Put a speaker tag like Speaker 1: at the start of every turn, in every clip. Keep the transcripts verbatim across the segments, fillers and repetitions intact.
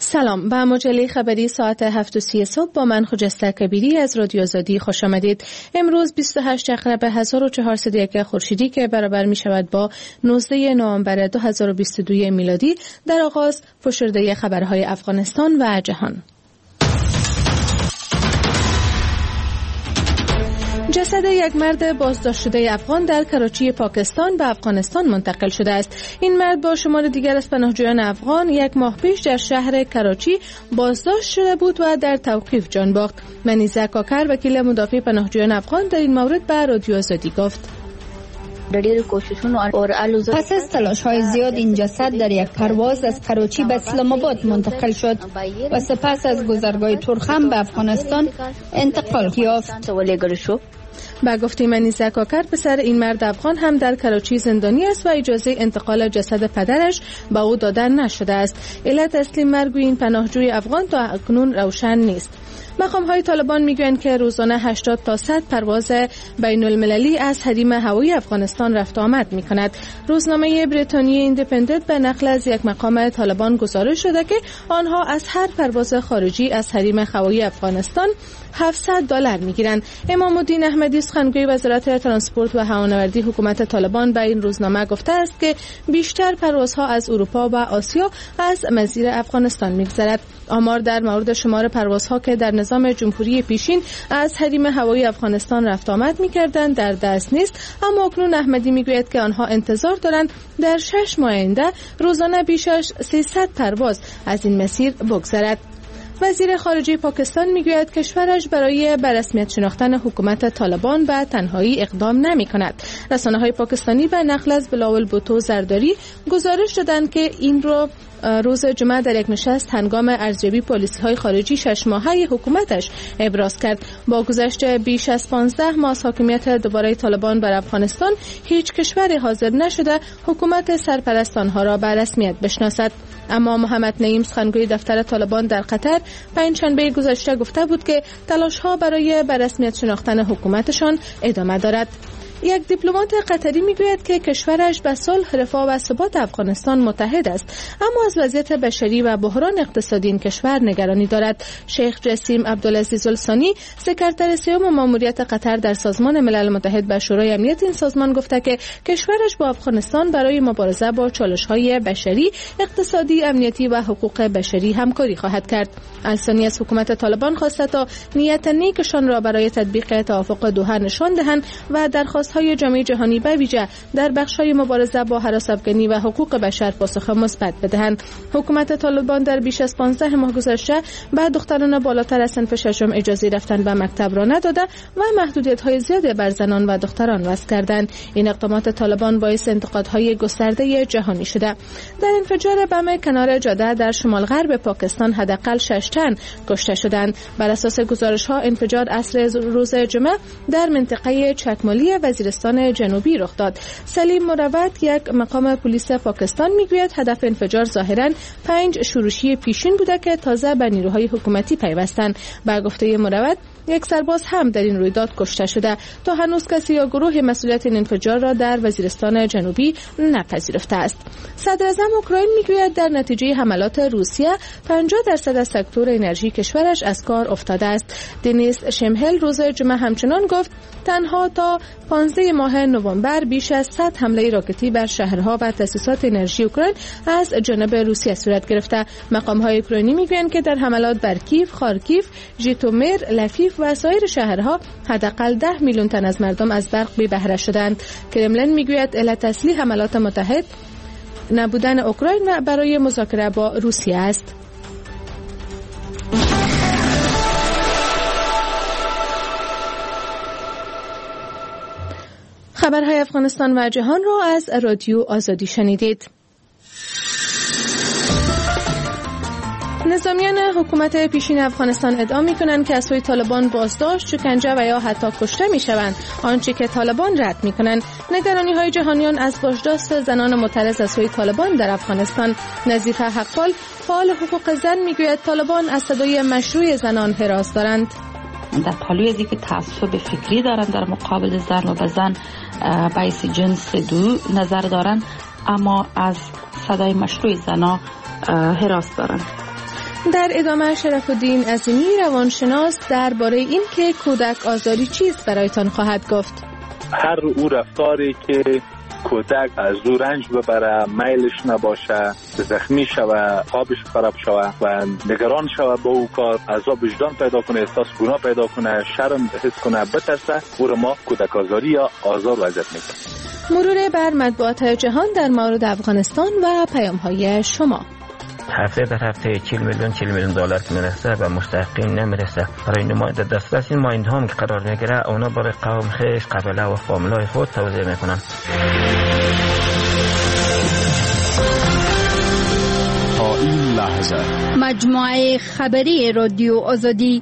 Speaker 1: سلام، به مجله خبری ساعت هفت و سی صبح با من خجسته کبیری از رادیو آزادی خوش آمدید. امروز بیست و هشت اغرب هزار و چهارصد و یک خورشیدی که برابر می شود با نوزده نوامبر دو هزار و بیست و دو میلادی، در آغاز فشرده خبرهای افغانستان و جهان. جسد یک مرد بازداشت شده افغان در کراچی پاکستان به افغانستان منتقل شده است. این مرد با شمار دیگر از پناهجویان افغان یک ماه پیش در شهر کراچی بازداشت شده بود و در توقیف جان باخت. منیزه کاکر، وکیل مدافع پناهجویان افغان، در این مورد به رادیو آزادی گفت:
Speaker 2: پس از تلاش‌های زیاد این جسد در یک پرواز از کراچی به اسلام آباد منتقل شد و سپس از گذرگاه ترخم به افغانستان انتقال یافت.
Speaker 1: با گفته منیزه کاکر، پسر این مرد افغان هم در کراچی زندانی است و اجازه انتقال جسد پدرش به او داده نشده است. علت اصلی مرگ این پناهجوی افغان تا اکنون روشن نیست. مقام‌های طالبان میگویند که روزانه هشتاد تا صد پرواز بین المللی از حریم هوایی افغانستان رفت آمد می‌کند. روزنامه بریتانیای ایندیپندنت به نقل از یک مقام طالبان گزارش شده که آنها از هر پرواز خارجی از حریم هوایی افغانستان هفتصد دلار میگیرند. امام الدین احمدی، سخنگوی وزارت ترانسپورت و هوانوردی حکومت طالبان، به این روزنامه گفته است که بیشتر پروازها از اروپا و آسیا از مسیر افغانستان می‌گذرد. آمار در مورد شمار پروازها که در نظام جمهوری پیشین از حریم هوایی افغانستان رفت آمد می‌کردند در دست نیست، اما اکنون احمدی میگوید که آنها انتظار دارند در شش ماه آینده روزانه بیش از سیصد پرواز از این مسیر بگذرد. وزیر خارجه پاکستان میگوید کشورش برای به رسمیت شناختن حکومت طالبان به تنهایی اقدام نمی کند. رسانه‌های پاکستانی به نقل از بلاول بوتو زرداری گزارش دادند که این رو روز جمعه در یک نشست هنگام ارزیابی پالیسی‌های خارجی شش ماهه حکومتش ابراز کرد. با گذشت بیش از پانزده ماه از حاکمیت دوباره طالبان بر افغانستان، هیچ کشوری حاضر نشده حکومت سرپرست آنها را به رسمیت بشناسد. اما محمد نعیم، سخنگوی دفتر طالبان در قطر، پنجشنبه گذشته گفته بود که تلاش‌ها برای به رسمیت شناختن حکومتشان ادامه دارد. یک دیپلمات قطری میگوید که کشورش به صلح، رفاه و ثبات افغانستان متحد است، اما از وضعیت بشری و بحران اقتصادی این کشور نگرانی دارد. شیخ جسیم عبدالعزیز الثانی، سکرتر سیوم ماموریت قطر در سازمان ملل متحد به شورای امنیت این سازمان گفته که کشورش با افغانستان برای مبارزه با چالش‌های بشری، اقتصادی، امنیتی و حقوق بشری همکاری خواهد کرد. الثانی از حکومت طالبان خواسته تا نیت نیکشان را برای تطبیق توافق دوحه نشان دهند و درخواست های جامعه جهانی به ویژه در بخش‌های مبارزه با هراس افغانی و حقوق بشر پاسخ مثبت بدهند. حکومت طالبان در بیش از پانزده ماه گذشته به دختران بالاتر از صنف ششم اجازه رفتن به مکتب را نداده و محدودیت‌های زیادی بر زنان و دختران وضع کردند. این اقدامات طالبان باعث انتقادهای گسترده جهانی شده. در انفجار بم کنار جاده در شمال غرب پاکستان حداقل شش تن کشته شدند. بر اساس گزارش‌ها انفجار عصر روز جمعه در منطقه چکمالی وزیرستان جنوبی رخ داد. سلیم مروت، یک مقام پلیس پاکستان، میگوید هدف انفجار ظاهراً پنج شورشی پیشین بوده که تازه به نیروهای حکومتی پیوستند. با گفته مروت، یک سرباز هم در این رویداد کشته شده. تا هنوز کسی یا گروه مسئولیت این انفجار را در وزیرستان جنوبی نپذیرفته است. صدر اعظم اوکراین میگوید در نتیجه حملات روسیه پنجاه درصد از سکتور انرژی کشورش از کار افتاده است. دنیس شمهل روز جمعه همچنان گفت تنها تا پانزده ماه نوامبر بیش از صد حمله راکتی بر شهرها و تأسیسات انرژی اوکراین از جانب روسیه صورت گرفته. مقام‌های اوکراینی میگویند که در حملات بر کیف، خارکیف، ژیتومیر، لفیف و سایر شهرها حداقل ده میلیون تن از مردم از برق بی بهره شدند. کرملین میگوید علت اصلی حملات متحد نبودن اوکراین و برای مذاکره با روسیه است. خبرهای افغانستان و جهان را از رادیو آزادی شنیدید. نظامیان حکومت پیشین افغانستان ادعا می‌کنند که از سوی طالبان بازداشت، شکنجه و یا حتی کشته می‌شوند، آنچه که طالبان رد می‌کنند. نگرانی‌های جهانیان از بازداشت زنان معترض از سوی طالبان در افغانستان. نظیفه حقپال، فعال حقوق زن، می‌گوید طالبان از صدای مشروع زنان حراس دارند.
Speaker 3: در پالوی از اینکه تعصب فکری دارند در مقابل زن و به زن بیس جنس دو نظر دارند، اما از صدای مشروع زنان حراس دارند.
Speaker 1: در ادامه شرف الدین عظیمی روانشناس درباره این که کودک آزاری چیست برایتان خواهد گفت.
Speaker 4: هر او رفتاری که کودک از او رنج ببره، میلش نباشه، زخمی شوه، خوابش خراب شوه و نگران شوه با او کار، عذاب وجدان پیدا کنه، احساس گناه پیدا کنه، شرم حس کنه، بترسه، او را ما کودک آزاری یا آزار و اذیت میکنیم.
Speaker 1: مرور بر مطبوعات جهان در مورد افغانستان و پیام‌های شما.
Speaker 5: هفته در هفته چهل میلیون چهل میلیون دلار که میرسه و مستحقین نمیرسه. برای نماینده دسترس این مایند هم که قرار میگیره اونا برای قوم خیش، قبیله و فامیلای خود توزیع میکنن.
Speaker 6: تا این لحظه
Speaker 2: مجموعه خبری رادیو آزادی.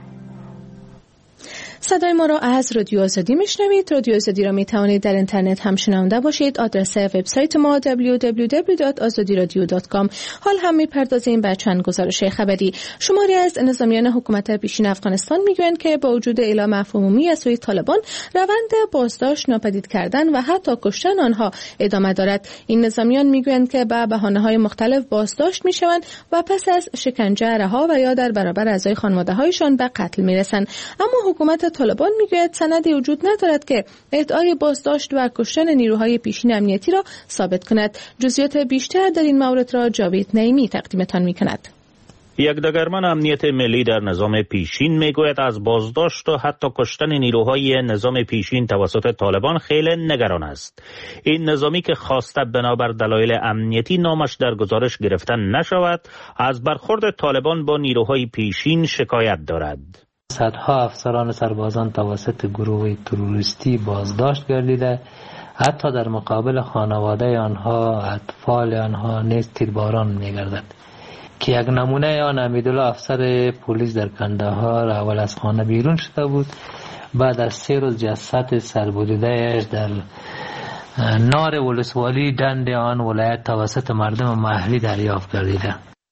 Speaker 1: صدای ما را از رادیو آزادی میشنوید. رادیو آزادی را می توانید در اینترنت هم شنونده باشید. آدرس وبسایت ما دبلیو دبلیو دبلیو دات آزادی رادیو دات کام. حال هم میپردازیم به چند گزارش خبری. شماری از نظامیان حکومت پیشین افغانستان میگویند که با وجود اعلام عفو عمومی از سوی طالبان، روند بازداشت، ناپدید کردن و حتی کشتن آنها ادامه دارد. این نظامیان میگویند که به بهانه‌های مختلف بازداشت میشوند و پس از شکنجه رها و یا در برابر اعضای خانواده‌هایشان به قتل میرسند. اما حکومت طالبان میگوید سندی وجود ندارد که ادعای بازداشت و کشتن نیروهای پیشین امنیتی را ثابت کند. جزئیات بیشتر در این مورد را جاوید نعیمی تقدیمتان میکند.
Speaker 7: یک دگرمن امنیت ملی در نظام پیشین میگوید از بازداشت و حتی کشتن نیروهای نظام پیشین توسط طالبان خیلی نگران است. این نظامی که خواسته بنابر دلایل امنیتی نامش در گزارش گرفته نشود، از برخورد طالبان با نیروهای پیشین شکایت دارد.
Speaker 8: صدها افسران سربازان توسط گروه تروریستی بازداشت گردیده، حتی در مقابل خانواده آنها، اطفال آنها نیز تیرباران می‌گردد. که یک نمونه آن امیدالله افسر پلیس در کندهار اول از خانه بیرون شده بود، بعد از سه روز جسد سربریده‌اش در نار ولسوالی دند آن ولایت توسط مردم محلی دریافت گردیده.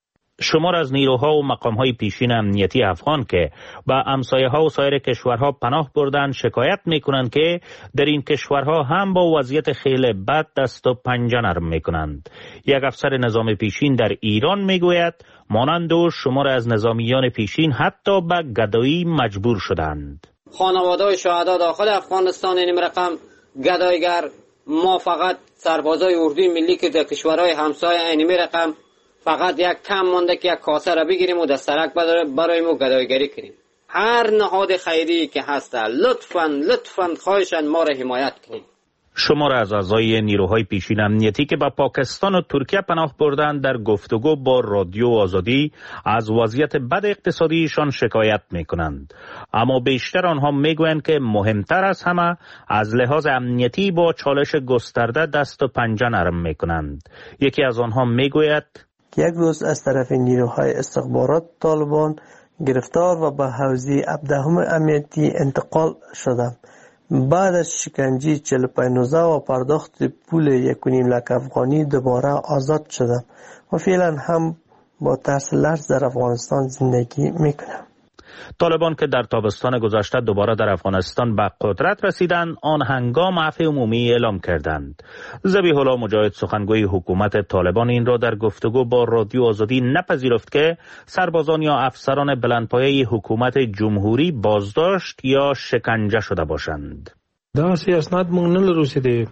Speaker 7: شمار از نیروها و مقامهای پیشین امنیتی افغان که به همسایه‌ها و سایر کشورها پناه بردن شکایت میکنند که در این کشورها هم با وضعیت خیلی بد دست و پنجه نرم میکنند. یک افسر نظام پیشین در ایران میگوید مانند و شمار از نظامیان پیشین حتی به گدایی مجبور شدند.
Speaker 9: خانواده شهدا داخل افغانستان این رقم گدایگر، ما فقط سربازای اردوی ملی که در کشورهای همسایه این رقم فقط یک کم مانده که یک کاسه را بگیریم و دسترک برای ما گدایگری کنیم. هر نهاد خیری که هست لطفاً لطفاً خواهشاً ما را حمایت کنیم.
Speaker 7: شمار از اعضای نیروهای پیشین امنیتی که به پاکستان و ترکیه پناه بردند در گفتگو با رادیو آزادی از وضعیت بد اقتصادیشان شکایت میکنند، اما بیشتر آنها میگویند که مهمتر از همه از لحاظ امنیتی با چالش گسترده دست و پنجه نرم میکنند. یکی از آنها میگوید
Speaker 10: یک روز از طرف نیروهای استخبارات طالبان گرفتار و به حوزه هفدهم امنیتی انتقال شدم. بعد از شکنجه چهل و پنج و پرداخت پول یک و نیم لک افغانی دوباره آزاد شدم و فعلا هم با ترس لرز در افغانستان زندگی میکنم.
Speaker 7: طالبان که در تابستان گذشته دوباره در افغانستان به قدرت رسیدند، آن هنگام عفو عمومی اعلام کردند. ذبیح الله مجاهد سخنگوی حکومت طالبان این را در گفتگو با رادیو آزادی نپذیرفت که سربازان یا افسران بلندپایه حکومت جمهوری بازداشت یا شکنجه شده باشند.
Speaker 11: داسی اسناد مون نلرسیده.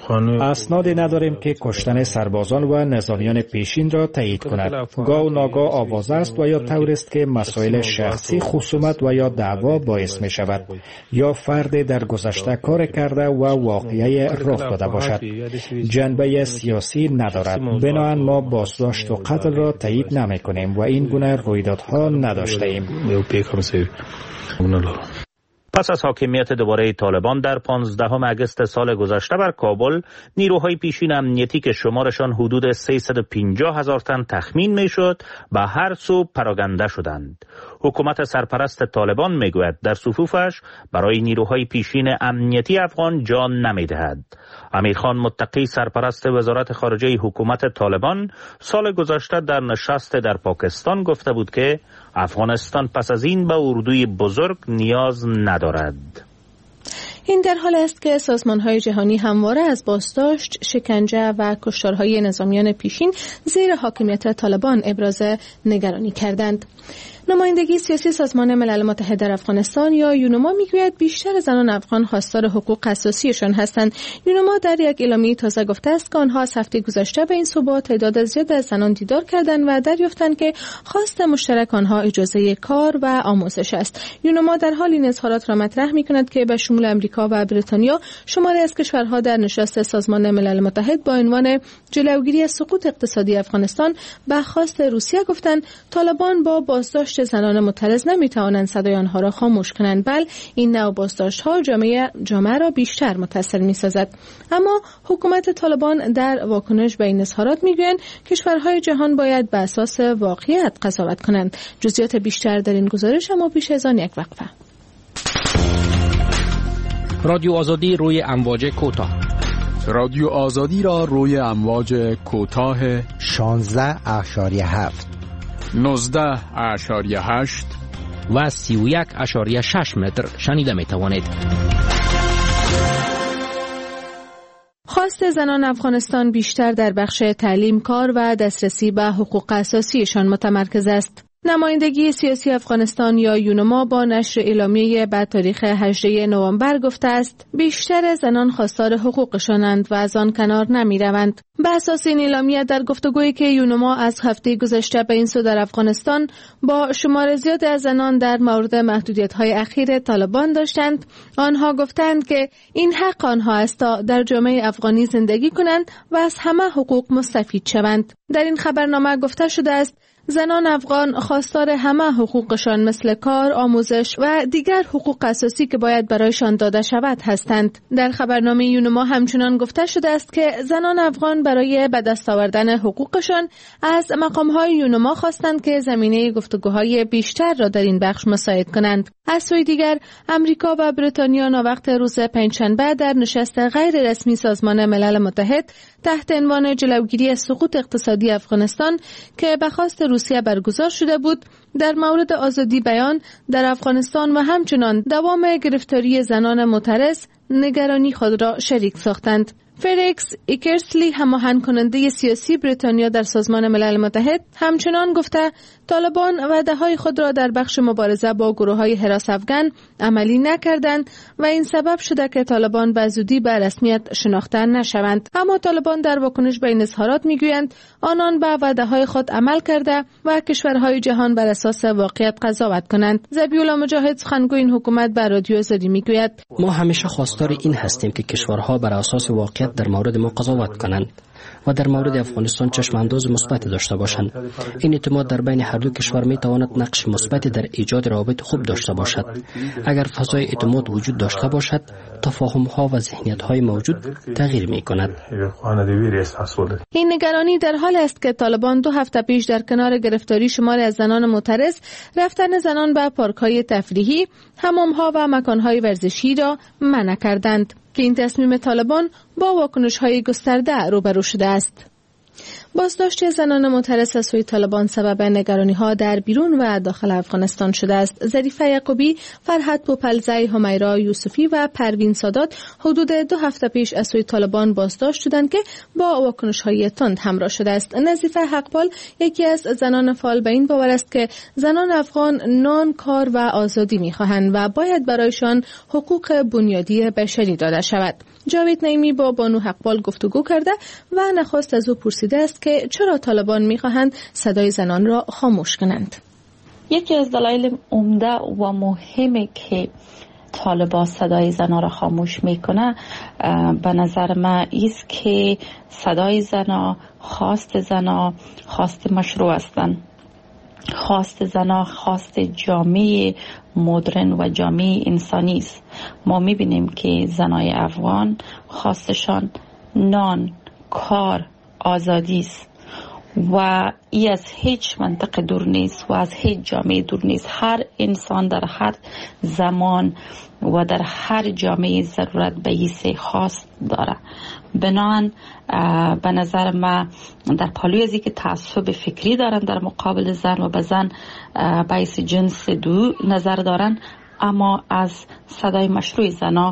Speaker 12: اسنادی نداریم که کشتن سربازان و نظامیان پیشین را تایید کند. گاه و ناگاه آواز است و یا طور است که مسائل شخصی خصومت و یا دعوا باعث می شود یا فرد در گذشته کار کرده و واقعه رخ داده باشد. جنبه سیاسی ندارد. بنابراین ما بازداشت و قتل را تایید نمی کنیم و این گونه رویدادها نداشته ایم.
Speaker 7: پس از حاکمیت دوباره طالبان در پانزدهم اگست سال گذشته بر کابل، نیروهای پیشین امنیتی که شمارشان حدود سیصد و پنجاه هزار تن تخمین میشد به هر سو پراگنده شدند. حکومت سرپرست طالبان میگوید در صفوفش برای نیروهای پیشین امنیتی افغان جان نمیدهد. امیرخان متقی سرپرست وزارت خارجه حکومت طالبان سال گذشته در نشست در پاکستان گفته بود که افغانستان پس از این به اردوی بزرگ نیاز ندارد.
Speaker 1: این در حال است که سازمان‌های جهانی همواره از بازداشت، شکنجه و کشتارهای نظامیان پیشین زیر حاکمیت طالبان ابراز نگرانی کردند. نمایندگی سیاسی سازمان ملل متحد در افغانستان یا یونما میگوید بیشتر زنان افغان خواستار حقوق اساسیشان هستند. یونما در یک اعلامیه تازه گفته است که آنها از هفته گذشته به این صوبا تعداد زیاد از زنان دیدار کردند و دریافتند که خواست مشترک آنها اجازه کار و آموزش است. یونما در حال این اظهارات را مطرح می‌کند که به شمول امریکا و بریتانیا شماری از کشورها در نشست سازمان ملل متحد با عنوان جلوگیری از سقوط اقتصادی افغانستان به خواست روسیه گفتند طالبان با بازداشت زنان معترض نمیتوانند صدای آنها را خاموش کنند، بل این نوع بازداشت‌ها جامعه جامعه را بیشتر متصل می‌سازد. اما حکومت طالبان در واکنش به این اظهارات میگویند کشورهای جهان باید به اساس واقعیت قضاوت کنند. جزئیات بیشتر در این گزارش اما پیش از آن یک وقفه.
Speaker 13: رادیو آزادی روی امواج کوتاه.
Speaker 6: رادیو آزادی را روی امواج کوتاه
Speaker 14: شانزده اشاری هفت
Speaker 6: نوزده اشاری هشت
Speaker 13: و سی و یک اشاری شش متر شنیده می توانید.
Speaker 1: خواست زنان افغانستان بیشتر در بخش تعلیم، کار و دسترسی به حقوق اساسیشان متمرکز است. نمایندگی سیاسی افغانستان یا یونما با نشر اعلامیه به تاریخ هجدهم نوامبر گفته است بیشتر زنان خواستار حقوقشانند و از آن کنار نمی روند. به اساس این اعلامیه در گفتگویی که یونما از هفته گذشته به این سو در افغانستان با شمار زیاد از زنان در مورد محدودیت‌های اخیر طالبان داشتند، آنها گفتند که این حق آنها است تا در جامعه افغانی زندگی کنند و از همه حقوق مستفید شوند. در این خبرنامه گفته شده است زنان افغان خواستار همه حقوقشان مثل کار، آموزش و دیگر حقوق اساسی که باید برایشان داده شود هستند. در خبرنامه یونما همچنان گفته شده است که زنان افغان برای به دست آوردن حقوقشان از مقام‌های یونما خواستند که زمینه گفتگوهای بیشتر را در این بخش مساعد کنند. از سوی دیگر امریکا و بریتانیا ناوقت روز پنجشنبه در نشست غیر رسمی سازمان ملل متحد تحت عنوان جلوگیری از سقوط اقتصادی افغانستان که به خواست روسیه برگزار شده بود در مورد آزادی بیان در افغانستان و همچنان دوام گرفتاری زنان معترض نگرانی خود را شریک ساختند. فریکس ایکرسلی هماهنگ کننده سیاسی بریتانیا در سازمان ملل متحد همچنان گفته طالبان وعده‌های خود را در بخش مبارزه با گروه‌های حراس افغان عملی نکردند و این سبب شده که طالبان به زودی به رسمیت شناخته نشوند. اما طالبان در واکنش به این اظهارات میگویند آنان به وعده‌های خود عمل کرده و کشورهای جهان بر اساس واقعیت قضاوت کنند. ذبیح‌الله مجاهد سخنگوی این حکومت به رادیو آزادی میگوید
Speaker 15: ما همیشه خواستار این هستیم که کشورها بر اساس واقعیت در مورد ما قضاوت کنند و در مورد افغانستان چشم انداز مثبت داشته باشند. این اعتماد در بین هر دو کشور می تواند نقش مثبتی در ایجاد روابط خوب داشته باشد. اگر فضای اعتماد وجود داشته باشد، تفاهم ها و ذهنیت های موجود تغییر می کند.
Speaker 1: این نگرانی در حال است که طالبان دو هفته پیش در کنار گرفتاری شماری از زنان معترض، رفتن زنان به پارک های تفریحی، حمام ها و مکان های ورزشی را منع کردند که این تصمیم طالبان با واکنش‌های گسترده روبرو شده است. بازداشت زنان معترض از سوی طالبان سبب نگرانی‌ها در بیرون و داخل افغانستان شده است. ظریفه یعقوبی، فرحت پوپلزی، همیرا یوسفی و پروین سادات حدود دو هفته پیش از سوی طالبان بازداشت شدند که با واکنش‌های تند همراه شده است. نظیفه حقپال یکی از زنان فعال به این باور است که زنان افغان نان، کار و آزادی می‌خواهند و باید برایشان حقوق بنیادی بشری داده شود. جاوید نعیمی با بانو حقپال گفتگو کرده و نخست از او پرسیده است که چرا طالبان می‌خواهند صدای زنان را خاموش کنند.
Speaker 3: یکی از دلایل عمده و مهمی که طالبان صدای زنان را خاموش میکنه به نظر من است که صدای زنان، خواست زنان خواست مشروع هستند. خواست زنان خواست جامعه مدرن و جامعه انسانی است. ما میبینیم که زنای افغان خواستشان نان، کار، آزادی است و ای از هیچ منطقه دور نیست و از هیچ جامعه دور نیست. هر انسان در هر زمان و در هر جامعه ضرورت به این سه خواست داره. بنان به نظر من در پالوی از که تعصب فکری دارن در مقابل زن و به زن باعث جنس دو نظر دارن، اما از صدای مشروع زنا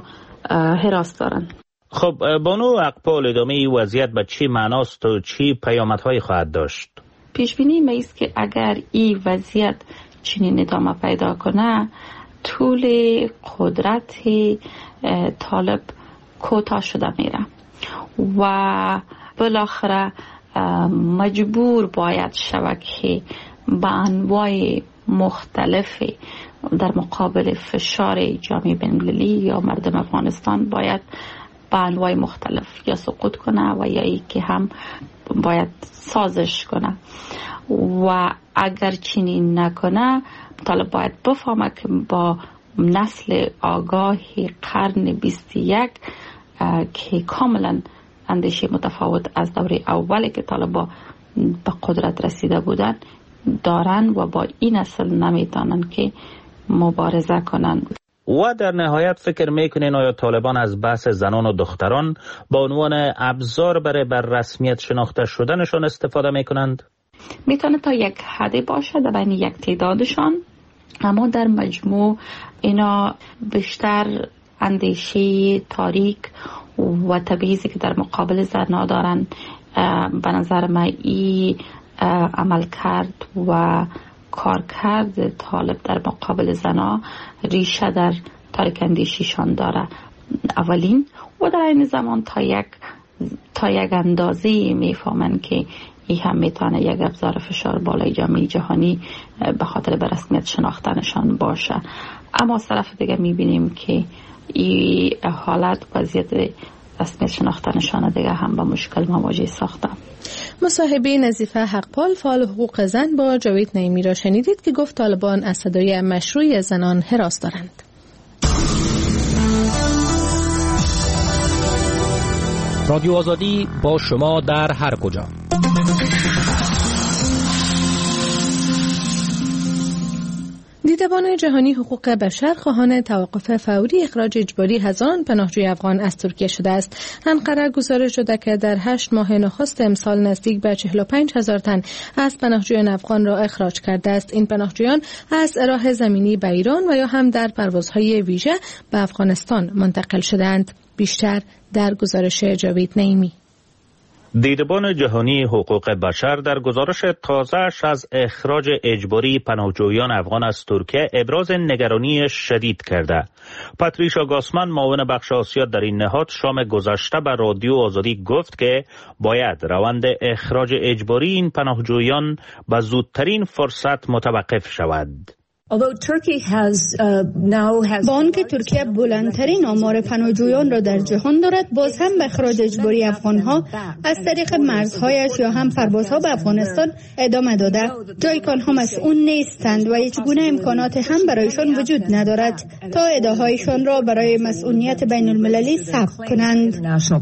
Speaker 3: حراس دارند.
Speaker 7: خب بانو اقبال، ادامه این وضعیت به چی معناست و چی پیامدهایی خواهد داشت؟
Speaker 3: پیش بینی ما است که اگر این وضعیت چنین ادامه پیدا کنه، طول قدرت طالب کوتاه شده میره و بالاخره مجبور باید شود که به انواع مختلف در مقابل فشار جامعه بین‌المللی یا مردم افغانستان باید به انواع مختلف یا سقوط کنه و یا ای که هم باید سازش کنه و اگر چنین نکنه طالب باید بفهمه که با نسل آگاه قرن بیست و یک که کاملا اندیشه متفاوت از دوره اولی که طالبا به قدرت رسیده بودن دارن و با این نسل نمیتونن که مبارزه کنن.
Speaker 7: و در نهایت فکر میکنین آیا طالبان از بحث زنان و دختران با عنوان ابزار برای بر رسمیت شناخته شدنشان استفاده میکنند؟
Speaker 3: میتونه تا یک حدی باشه در بین یک تعدادشان، اما در مجموع اینا بیشتر اندیشه تاریک و تبعیضی که در مقابل زنها دارن به نظر من ای عمل کرد و کار کرد طالب در مقابل زنها ریشه در تاریک اندیشیشان داره اولین، و در این زمان تا یک تا یک اندازه میفهمن که این هم میتونه یک ابزار فشار بالای جامعه جهانی به خاطر به رسمیت شناختنشان باشه. اما از طرف دیگه میبینیم که این حالت وضعیت رسمیت شناختنشان دیگه هم با مشکل مواجه ساختن.
Speaker 1: مصاحبه نظیفه حقپال فعال حقوق زن با جاوید نعیمی را شنیدید که گفت طالبان از صدای مشروع زنان هراس دارند.
Speaker 13: رادیو آزادی با شما در هر کجا.
Speaker 1: دیدبان جهانی حقوق بشر خواهان توقف فوری اخراج اجباری هزاران پناهجوی افغان از ترکیه شده است. انقره گزارش داده که در هشت ماه نخست امسال نزدیک به چهل و پنج هزار تن از پناهجویان افغان را اخراج کرده است. این پناهجویان از راه زمینی به ایران و یا هم در پروازهای ویژه به افغانستان منتقل شدند. بیشتر در گزارش جاوید نعیمی.
Speaker 7: دیدبان جهانی حقوق بشر در گزارش تازه‌اش از اخراج اجباری پناهجویان افغان از ترکیه ابراز نگرانی شدید کرده. پاتریشا گاسمن معاون بخش آسیا در این نهاد شام گذشته به رادیو آزادی گفت که باید روند اخراج اجباری این پناهجویان به زودترین فرصت متوقف شود.
Speaker 2: با آنکه ترکیه بلندترین آمار پناهجویان را در جهان دارد، باز هم به اخراج اجباری افغانها از طریق مرزهایش یا هم پروازها به افغانستان ادامه داده، جایی که آنها مسئول نیستند و هیچ گونه امکانات هم برایشان وجود ندارد تا ادعاهایشان را برای مسئولیت بین المللی ثبت کنند.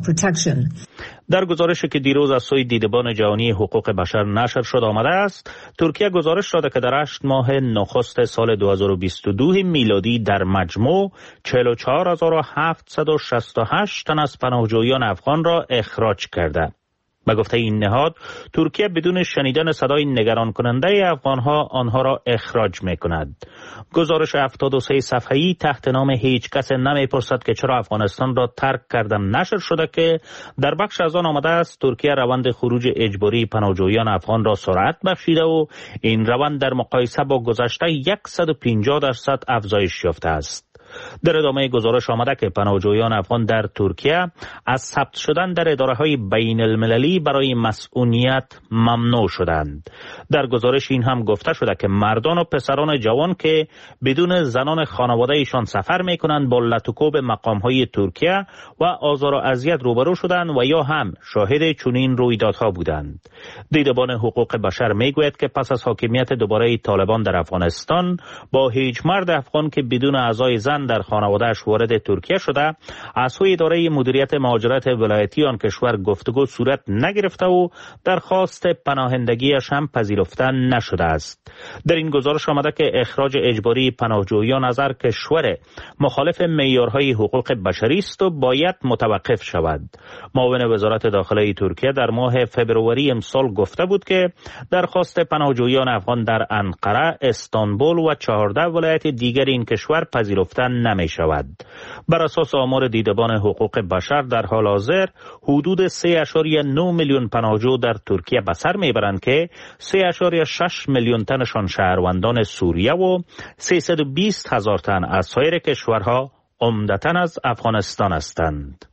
Speaker 7: در گزارشی که دیروز از سوی دیدبان جهانی حقوق بشر نشر شد آمده است، ترکیه گزارش داده که در هشت ماه نخست سال دو هزار و بیست و دو میلادی در مجموع چهل و چهار هزار و هفتصد و شصت و هشت تن از پناهجویان افغان را اخراج کرده. به گفته این نهاد، ترکیه بدون شنیدن صدای نگران کننده افغانها آنها را اخراج می کند. گزارش هفتاد و سه صفحه‌ای تحت نام هیچ کس نمی‌پرسد که چرا افغانستان را ترک کردن نشر شده که در بخش از آن آمده است ترکیه روند خروج اجباری پناهجویان افغان را سرعت بخشیده و این روند در مقایسه با گذشته صد و پنجاه درصد افزایش یافته است. در ادامه گزارش آمده که پناهجویان افغان در ترکیه از ثبت شدن در اداره‌های بین المللی برای مسئولیت ممنوع شدند. در گزارش این هم گفته شده که مردان و پسران جوان که بدون زنان خانواده ایشان سفر می کنند با لطوکوب مقام‌های ترکیه و آزار و اذیت روبرو شدند و یا هم شاهد چنین رویدادها بودند. دیدبان حقوق بشر می گوید که پس از حاکمیت دوباره طالبان در افغانستان با هیچ مرد افغان که بدون اعضای زن در خانواده‌اش وارد ترکیه شده از سوی اداره مدیریت مهاجرت ولایتی آن کشور گفتگو صورت نگرفته و درخواست پناهندگیش هم پذیرفته نشده است. در این گزارش آمده که اخراج اجباری پناهجویان از هر کشور مخالف معیارهای حقوق بشری است و باید متوقف شود. معاون وزارت داخله ترکیه در ماه فبروری امسال گفته بود که درخواست پناهجویان افغان در انقره، استانبول و چهارده ولایت دیگر این کشور پذیرفته نمی شود. بر اساس آمار دیدبان حقوق بشر در حال حاضر حدود سه اشاری نه میلیون پناهجو در ترکیه به سر میبرند که سه اشاری شش میلیون تنشان شهروندان سوریه و سیصد و بیست هزار تن از سایر کشورها عمدتاً از افغانستان هستند.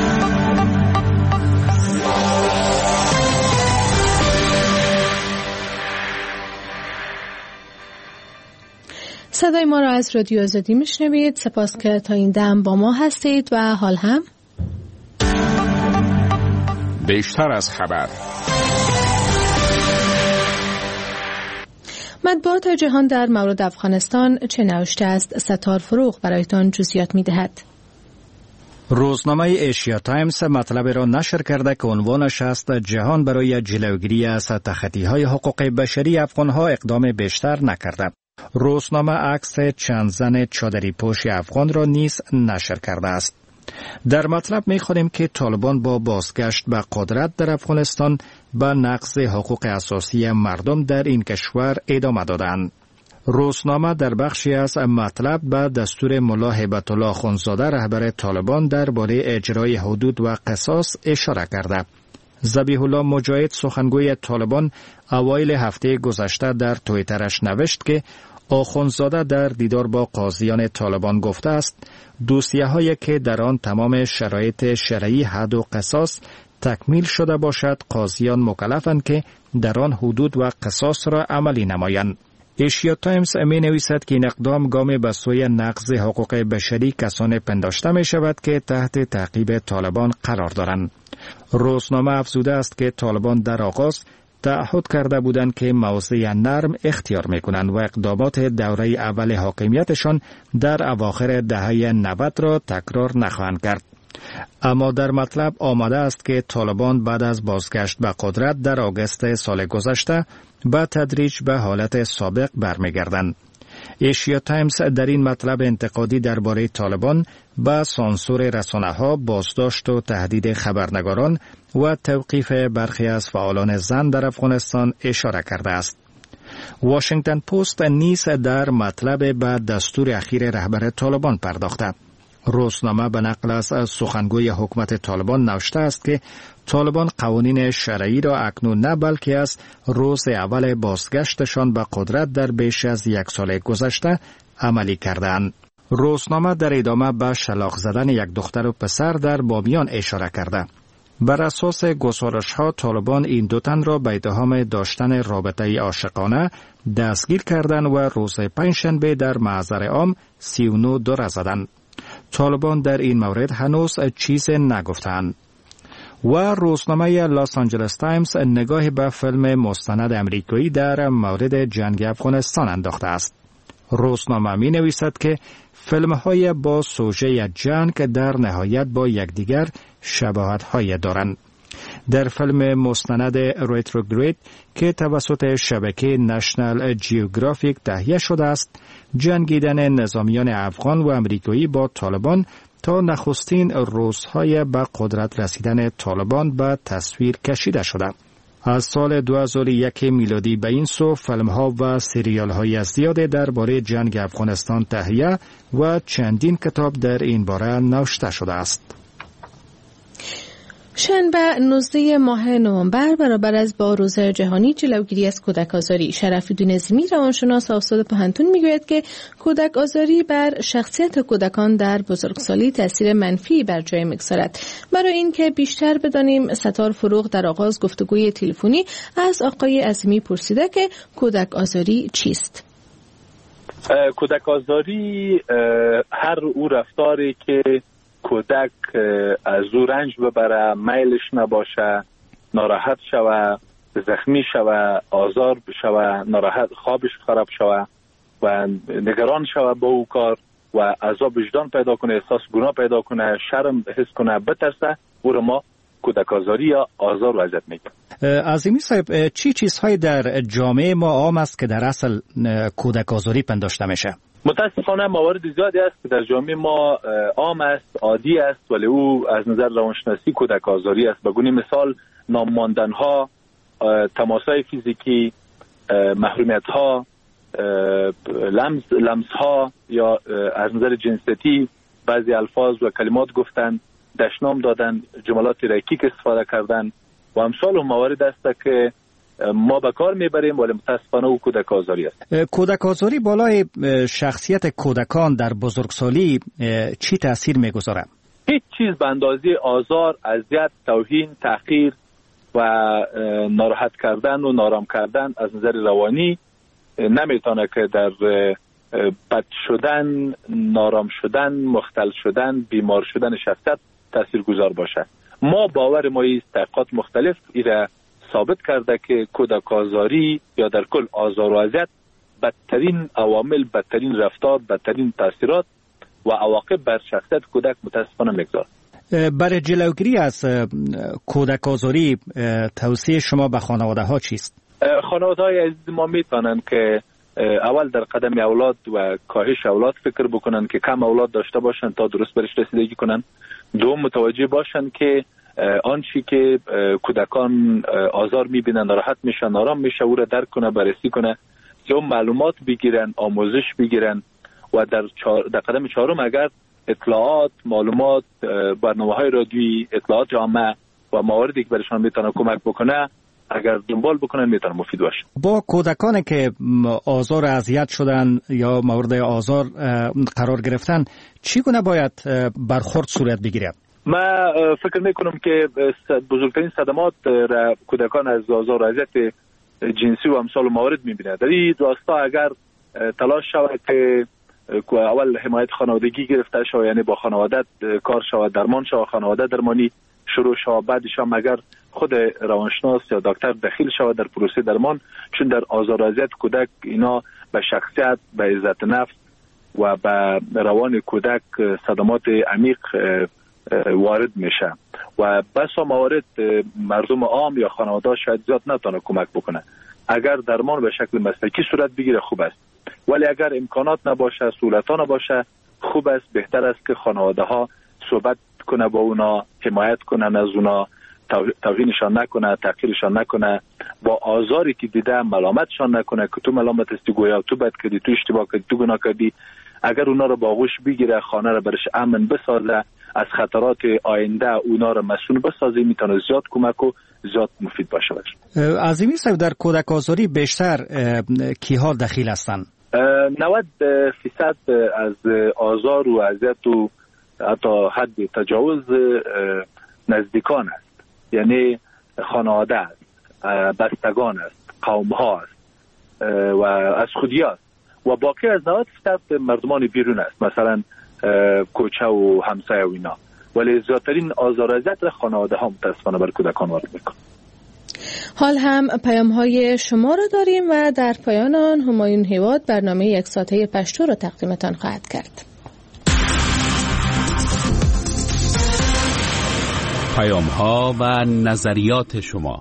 Speaker 1: صدای ما را از رادیو آزادی میشنوید. سپاس که تا این دم با ما هستید و حال هم
Speaker 16: بیشتر از خبر.
Speaker 1: مطبوعات جهان در مورد افغانستان چه نوشته است؟ ستار فروغ برایتان جزئیات می‌دهد.
Speaker 12: روزنامه ایشیا تایمز مطلب را نشر کرده که عنوانش است جهان برای جلوگیری از تخطی‌های حقوق بشری افغان‌ها اقدام بیشتر نکرده. روزنامه عکس چند زن چادری پوش افغان را نیز نشر کرده است. در مطلب می‌خوانیم که طالبان با بازگشت به قدرت در افغانستان به نقض حقوق اساسی مردم در این کشور ادامه دادند. روزنامه در بخشی از مطلب به دستور ملا هیبت الله اخندزاده رهبر طالبان درباره اجرای حدود و قصاص اشاره کرده. ذبیح الله مجاهد سخنگوی طالبان اوایل هفته گذشته در توییترش نوشت که اخندزاده در دیدار با قاضیان طالبان گفته است دوسیه هایی که در آن تمام شرایط شرعی حد و قصاص تکمیل شده باشد قاضیان مکلفند که در آن حدود و قصاص را عملی نمایند. ایشیا تایمز می نویسد که این اقدام گام به سوی نقض حقوق بشری کسان پنداشته می شود که تحت تعقیب طالبان قرار دارند. روزنامه افزوده است که طالبان در آغاز تعهد کرده بودند که موضع نرم اختیار می کنند و اقدامات دوره اول حاکمیتشان در اواخر دهه نود را تکرار نخواهند کرد. اما در مطلب آمده است که طالبان بعد از بازگشت به قدرت در آگوست سال گذشته به تدریج به حالت سابق برمیگردند. ایشیا تایمز در این مطلب انتقادی درباره طالبان به سانسور رسانه‌ها، بازداشت و تهدید خبرنگاران و توقیف برخی از فعالان زن در افغانستان اشاره کرده است. واشنگتن پست نیز در مطلب به دستور اخیر رهبر طالبان پرداخته. روزنامه به نقل از سخنگوی حکومت طالبان نوشته است که طالبان قوانین شرعی را اکنون نه بلکه از روز اول بازگشتشان به قدرت در بیش از یک سال گذشته عملی کردند. روزنامه در ادامه به شلاق زدن یک دختر و پسر در بامیان اشاره کرده. بر اساس گزارش‌ها طالبان این دو تن را به اتهام داشتن رابطه عاشقانه دستگیر کردند و روز پنجشنبه در محضر عام سی و نه دره زدند. طالبان در این مورد هنوز چیز نگفتند. و روزنامه لاس آنجلس تایمز نگاهی به فیلم مستند امریکایی در مورد جنگ افغانستان انداخته است. روزنامه می نویسد که فیلم های با سوژه جنگ در نهایت با یکدیگر شباهت های دارند. در فیلم مستند ریتروگرید که توسط شبکه نشنال جیوگرافیک تهیه شده است، جنگیدن نظامیان افغان و امریکایی با طالبان تا نخستین روزهای به قدرت رسیدن طالبان به تصویر کشیده شده. از سال دو هزار و یک میلادی به این سو فیلم‌ها و سریال‌های زیاده درباره جنگ افغانستان تهیه و چندین کتاب در این باره نوشته شده است.
Speaker 1: شنبه نوزده ماه نوامبر برابر است با روز جهانی جلوگیری از کودک آزاری. شرف‌الدین نظمی روانشناس و استاد پهنتون میگوید که کودک آزاری بر شخصیت کودکان در بزرگسالی تاثیر منفی بر جای میگذارد. برای اینکه بیشتر بدانیم ستار فروغ در آغاز گفتگوی تلفنی از آقای عظیمی پرسیده که کودک آزاری چیست؟
Speaker 4: کودک آزاری هر او رفتاری که کودک از او رنج ببره، میلش نباشه، ناراحت شوه، زخمی شوه، آزار شوه، ناراحت خوابش خراب شوه و نگران شوه با او کار و عذاب وجدان پیدا کنه، احساس گناه پیدا کنه، شرم حس کنه، بترسه، او رو ما کودک آزاری یا آزار و اذیت میگیم.
Speaker 12: عظیمی صاحب، چی چیزهایی در جامعه ما عام است که در اصل کودک آزاری پنداشته میشه؟
Speaker 4: متاسفانه موارد زیادی است که در جامعه ما عام است، عادی است، ولی او از نظر روانشناسی کودک آزاری است. به گونه مثال نام ماندن ها، تماسای فیزیکی، محرومیت ها، لمس لمس ها یا از نظر جنسیتی بعضی الفاظ و کلمات گفتن، دشنام دادن، جملات رکیک استفاده کردن و امثال موارد است که ما به کار میبریم، ولی متاسفانه او کودک آزاری است.
Speaker 12: کودک آزاری بالای شخصیت کودکان در بزرگسالی چی تاثیر میگذاره؟
Speaker 4: هیچ چیز به اندازه آزار، اذیت، توهین، تحقیر و ناراحت کردن و نارام کردن از نظر روانی نمیتونه که در بد شدن، نارام شدن، مختل شدن، بیمار شدن شخصیت تاثیرگذار باشه. ما باور ما است، تحقیقات مختلف ایره ثابت کرده که کودک آزاری یا در کل آزار و اذیت بدترین عوامل، بدترین رفتار، بدترین تاثیرات و عواقب بر شخصیت کودک متاسفانه میگذاره.
Speaker 12: برای جلوگیری از کودک آزاری توصیه شما به خانواده ها چیست؟
Speaker 4: خانواده های عزیز ما میتونن که اول در قدم اولاد و کاهش اولاد فکر بکنن که کم اولاد داشته باشن تا درست برش رسیدگی کنن. دوم متوجه باشن که آنچه که کودکان آزار میبینن، ناراحت میشن، آرام میشه، او را درک کنه، بررسی کنه. سوم معلومات بگیرن، آموزش بگیرن و در, چار... در قدم چهارم اگر اطلاعات، معلومات، برنامه‌های رادیویی، اطلاعات جامعه و مواردی که برشان میتونه کمک بکنه اگر دنبال بکنن میتونه مفید باشه.
Speaker 12: با کودکانی که آزار و اذیت شدن یا مورد آزار قرار گرفتن چگونه باید برخورد صورت بگیره؟
Speaker 4: من فکر میکنم که بزرگترین صدمات را کودکان از آزار و اذیت جنسی و امثال موارد میبینه. در این راستا اگر تلاش شود که اول حمایت خانوادگی گرفته شود، یعنی با خانواده کار شود، درمان شود، خانواده درمانی شروع شود، بعدش هم اگر خود روانشناس یا دکتر دخیل شود در پروسه درمان، چون در آزار و اذیت کودک اینا به شخصیت، به عزت نفس و به روان کودک صدمات عمیق وارد میشه و بسا موارد مردم عام یا خانواده شاید زیاد نتونه کمک بکنه. اگر درمان به شکل مسلکی صورت بگیره خوب است، ولی اگر امکانات نباشه، سهولت ها نباشه، خوب است، بهتر است که خانواده ها صحبت کنه با اونا، حمایت کنن از اونا، توهینشان نکنه، تحقیرشان نکنه، با آزاری که دیده ملامتشان نکنه که تو ملامت هستی، گویا تو بد کردی، تو اشتباه کردی، تو گناه کردی. اگر اونا رو با آغوش بگیره، خانه رو برش امن بسازه، از خطرات آینده اونا رو مسئول بسازه، میتونه زیاد کمک و زیاد مفید باشه.
Speaker 12: عظیمی صاحب، در کودک آزاری بیشتر کیها دخیل هستند؟
Speaker 4: نود فیصد از آزار و اذیت و حتی حد تجاوز نزدیکان است، یعنی خانواده است، بستگان است، قوم ها است و از خودی است و باقی از نود فیصد مردمان بیرون است، مثلا کوچه و همسایه و اینا. ولی زیادترین آزار و اذیت خانواده ها متاسفانه بر کودکان وارد میکنه.
Speaker 1: حال هم پیام های شما را داریم و در پایان آن همایون هیواد برنامه یک ساعته پشتو را تقدیمتان خواهد کرد.
Speaker 16: پیام ها و نظریات شما.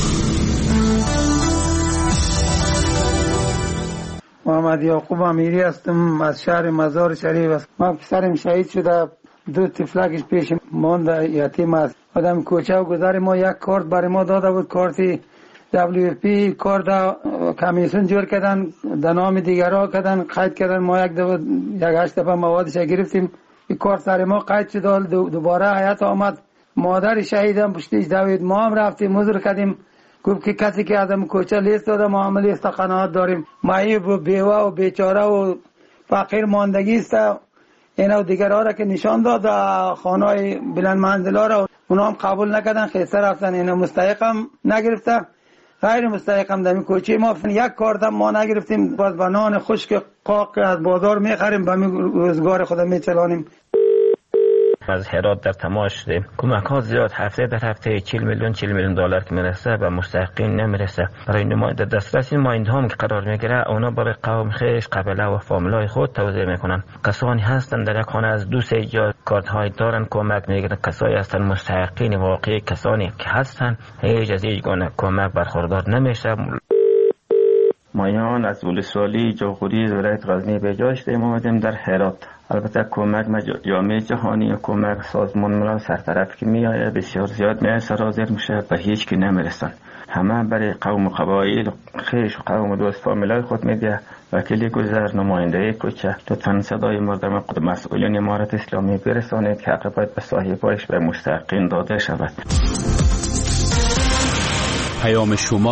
Speaker 17: محمد یعقوب امیری هستم از شهر مزار شریف است. من پسرم شهید شده، دو طفلکش پیش مانده، یتیم است. آدم کوچه و گذر ما یک کارت برای ما داده بود، کارتی دبلیو اف پی، کارت کمیسیون جور کردن، در نام دیگرها کردن، قید کردن. ما یک دو یک هشت دفعه موادش گرفتیم، این کارت سر ما قید شد. دوباره حیات آمد، مادر شهیدم پشتیش دوید. ما هم رفتیم حضور کردیم، گفت که کسی که آدم کوچه لیست داده ما عملی است، قناعت داریم. معیب و بیوه و بیچاره و فقیر ماندگی است. اینا و دیگرها را که نشان داد خانه‌های بلند منزلا را اونا هم قبول نکردن، خیسته رفتن. اینا مستحق هم نگرفته، غیر مستحق هم در کوچه ما یک کارت هم ما نگرفتیم. باز با نان خشک قاق از بازار میخریم، به روزگار خود میچلانیم.
Speaker 5: از هرات در تماس شدیم. کمک ها زیاد، هفته در هفته چهل میلیون چهل میلیون دلار که میرسه به مستحقین نمیرسه. برای نماینده دسترس این مایند هم که قرار میگیره، اونا برای قوم خیش، قبیله و فامیلای خود توزیع میکنن. کسانی هستن در یک خانه از دو سه جا کارت های دارن، کمک میگیرن. کسایی هستن مستحقین واقعی، کسانی که هستن هیچ از هیچ گونه کمک برخوردار نمیشه. مایان از ولسوالی جاغوری ولایت غزنی به جای شدیم اومدیم در هرات. البته کمک جامعه جهانی و کمک سازمان ملل سرطرف که میآید بسیار زیاد میاد، سرازیر میشه، به هیچ کی نمیرسن. همه برای قوم و قبایل خیش و قوم و دوست فامیلای خود میگه. وکیل گذر، نماینده کوچه، لطفاً صدای مردم خود مسئولین امارت اسلامی برسانید که عاقبت به صاحبایش به مستحقین داده شود.
Speaker 16: پیام شما